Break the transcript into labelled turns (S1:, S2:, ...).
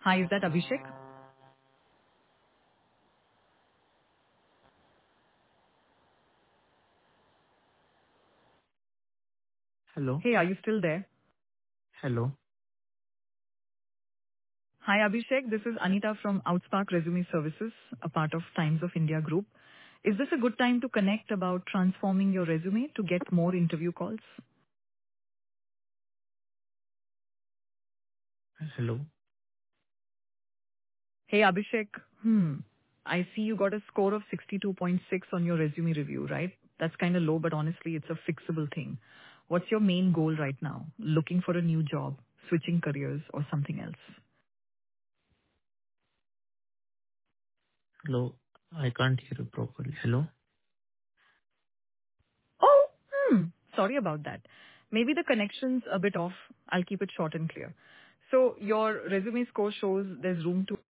S1: Hi, is that Abhishek?
S2: Hello?
S1: Hey, are you still there?
S2: Hello?
S1: Hi, Abhishek. This is Anita from Outspark Resume Services, a part of Times of India Group. Is this a good time to connect about transforming your resume to get more interview calls?
S2: Hello?
S1: Hey, Abhishek. I see you got a score of 62.6 on your resume review, right? That's kind of low, but honestly, it's a fixable thing. What's your main goal right now? Looking for a new job, switching careers, or something else?
S2: Hello? I can't hear you properly. Hello?
S1: Oh, sorry about that. Maybe the connection's a bit off. I'll keep it short and clear. So your resume score shows there's room to